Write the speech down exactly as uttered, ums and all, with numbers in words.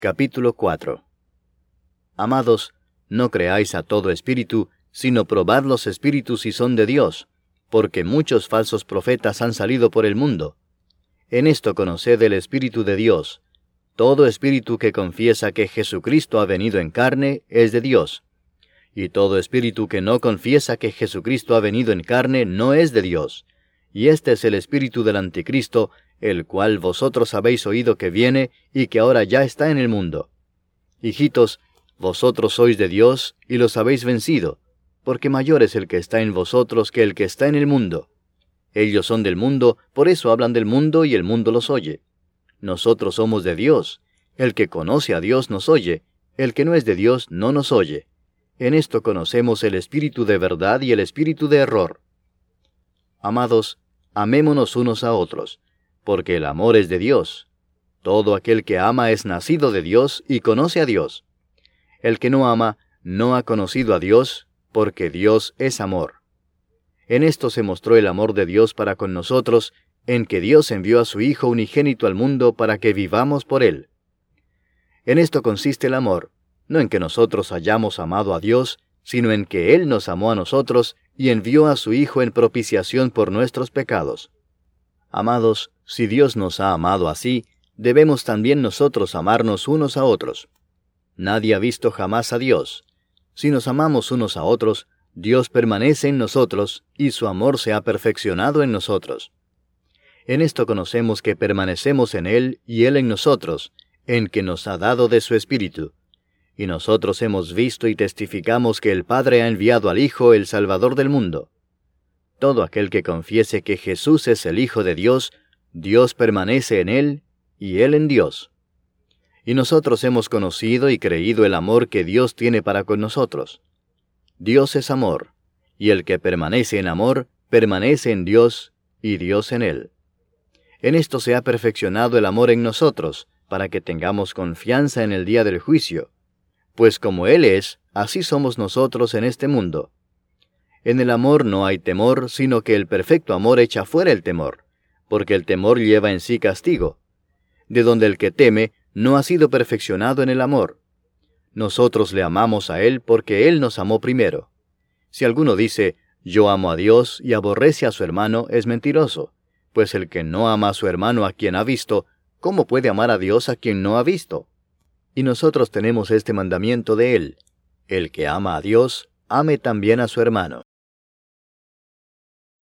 Capítulo cuatro. Amados, no creáis a todo espíritu, sino probad los espíritus si son de Dios, porque muchos falsos profetas han salido por el mundo. En esto conoced el Espíritu de Dios. Todo espíritu que confiesa que Jesucristo ha venido en carne es de Dios. Y todo espíritu que no confiesa que Jesucristo ha venido en carne no es de Dios. Y este es el espíritu del anticristo, el cual vosotros habéis oído que viene y que ahora ya está en el mundo. Hijitos, vosotros sois de Dios y los habéis vencido, porque mayor es el que está en vosotros que el que está en el mundo. Ellos son del mundo, por eso hablan del mundo y el mundo los oye. Nosotros somos de Dios. El que conoce a Dios nos oye, el que no es de Dios no nos oye. En esto conocemos el espíritu de verdad y el espíritu de error. Amados, amémonos unos a otros, porque el amor es de Dios. Todo aquel que ama es nacido de Dios y conoce a Dios. El que no ama no ha conocido a Dios, porque Dios es amor. En esto se mostró el amor de Dios para con nosotros, en que Dios envió a su Hijo unigénito al mundo para que vivamos por Él. En esto consiste el amor, no en que nosotros hayamos amado a Dios, sino en que Él nos amó a nosotros y envió a su Hijo en propiciación por nuestros pecados. Amados, si Dios nos ha amado así, debemos también nosotros amarnos unos a otros. Nadie ha visto jamás a Dios. Si nos amamos unos a otros, Dios permanece en nosotros, y su amor se ha perfeccionado en nosotros. En esto conocemos que permanecemos en Él y Él en nosotros, en que nos ha dado de su Espíritu. Y nosotros hemos visto y testificamos que el Padre ha enviado al Hijo, el Salvador del mundo. Todo aquel que confiese que Jesús es el Hijo de Dios, Dios permanece en Él, y Él en Dios. Y nosotros hemos conocido y creído el amor que Dios tiene para con nosotros. Dios es amor, y el que permanece en amor, permanece en Dios, y Dios en él. En esto se ha perfeccionado el amor en nosotros, para que tengamos confianza en el día del juicio. Pues como Él es, así somos nosotros en este mundo. En el amor no hay temor, sino que el perfecto amor echa fuera el temor, porque el temor lleva en sí castigo, de donde el que teme no ha sido perfeccionado en el amor. Nosotros le amamos a Él porque Él nos amó primero. Si alguno dice, yo amo a Dios y aborrece a su hermano, es mentiroso, pues el que no ama a su hermano a quien ha visto, ¿cómo puede amar a Dios a quien no ha visto? Y nosotros tenemos este mandamiento de Él: el que ama a Dios, ame también a su hermano.